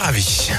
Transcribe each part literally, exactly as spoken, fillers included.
ravi.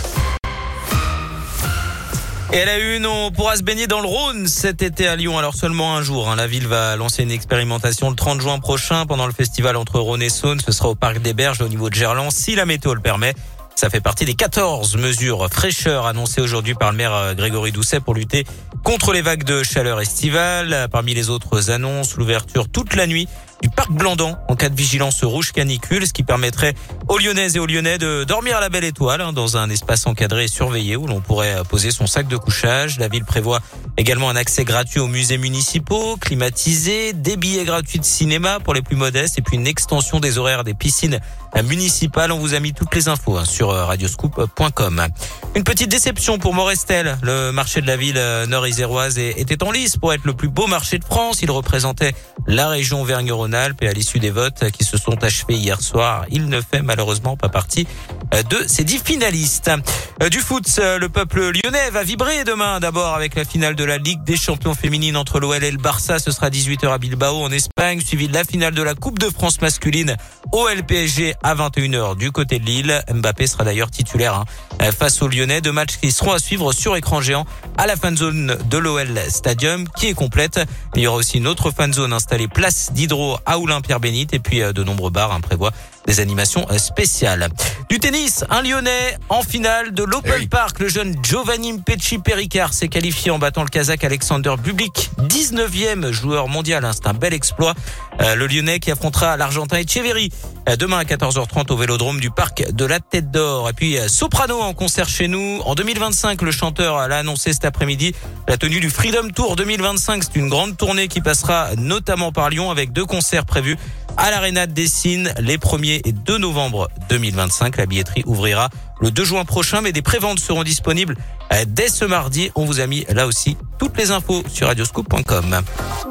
Et à la une, on pourra se baigner dans le Rhône cet été à Lyon. Alors seulement un jour, hein. La ville va lancer une expérimentation le trente juin prochain pendant le festival entre Rhône et Saône. Ce sera au Parc des Berges au niveau de Gerland, si la météo le permet. Ça fait partie des quatorze mesures fraîcheur annoncées aujourd'hui par le maire Grégory Doucet pour lutter contre les vagues de chaleur estivale. Parmi les autres annonces, l'ouverture toute la nuit du parc Blandan en cas de vigilance rouge canicule, ce qui permettrait aux Lyonnaises et aux Lyonnais de dormir à la belle étoile hein, dans un espace encadré et surveillé où l'on pourrait poser son sac de couchage. La ville prévoit également un accès gratuit aux musées municipaux, climatisés, des billets gratuits de cinéma pour les plus modestes et puis une extension des horaires des piscines municipales. On vous a mis toutes les infos hein, sur radioscoop point com. Une petite déception pour Morestel. Le marché de la ville nord-iséroise était en lice pour être le plus beau marché de France. Il représentait la région Auvergne-Rhône-Alpes et à l'issue des votes qui se sont achevés hier soir, il ne fait malheureusement pas partie de ces dix finalistes. Du foot, le peuple lyonnais va vibrer demain d'abord avec la finale de la Ligue des champions féminines entre l'O L et le Barça. Ce sera à dix-huit heures à Bilbao en Espagne, suivi de la finale de la Coupe de France masculine O L P S G à vingt et une heures du côté de Lille. Mbappé sera d'ailleurs titulaire hein, face aux Lyonnais. Deux matchs qui seront à suivre sur écran géant à la fan zone de l'O L Stadium qui est complète. Il y aura aussi une autre fan zone installée place d'Hydro à Oulin-Pierre-Bénite et puis de nombreux bars hein, prévoient des animations spéciales. Du tennis, un Lyonnais en finale de l'Open oui. Park. Le jeune Giovanni Mpetshi-Perricard s'est qualifié en battant le Kazakh Alexander Bublik, dix-neuvième joueur mondial. C'est un bel exploit. Euh, le Lyonnais qui affrontera l'Argentin Etcheverry euh, demain à quatorze heures trente au Vélodrome du Parc de la Tête d'Or. Et puis euh, Soprano en concert chez nous. En deux mille vingt-cinq, le chanteur l'a annoncé cet après-midi. La tenue du Freedom Tour deux mille vingt-cinq, c'est une grande tournée qui passera notamment par Lyon avec deux concerts prévus à l'Arena de Dessines les premier et deux novembre deux mille vingt-cinq. La billetterie ouvrira le deux juin prochain, mais des préventes seront disponibles dès ce mardi. On vous a mis là aussi toutes les infos sur radioscoop point com.